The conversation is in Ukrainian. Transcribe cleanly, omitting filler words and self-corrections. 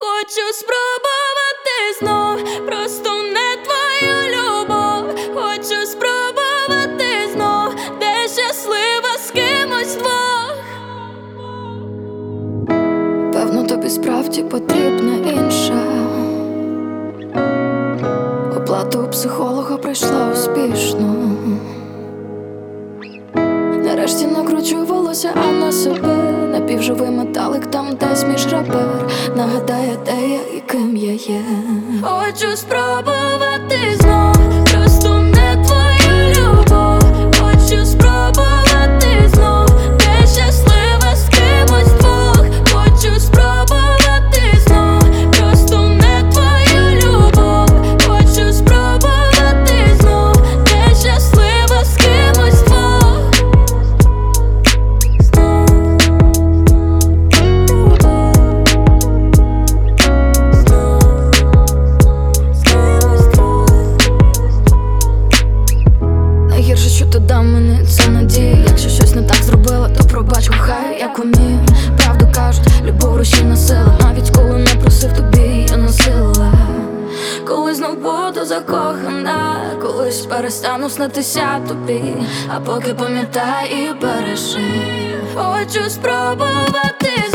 Хочу спробувати знов, просто не твою любов. Хочу спробувати знов, де щаслива з кимось двох. Певно, тобі справді потрібна інша. Оплата у психолога пройшла успішно. Нарешті накручу волосся, а на себе напівживий металик там десь між ребер. Нагадає, де я і ким я є. Хочу спробувати знов, просто не твою любов. Хочу спробувати знов, де щаслива з кимось двох. Хочу спробувати знов, просто не твою любов. Хочу спробувати знов, де щаслива з кимось двох. Найгірше, що ти дав мені, це надія. Якщо щось не так зробила, то пробач, кохай, як умію. Правду кажуть, любов рушійна сила. Навіть коли не просив, тобі я носила. Колись знов буду закохана, колись перестану снитися тобі. А поки пам'ятай і бережи. Хочу спробувати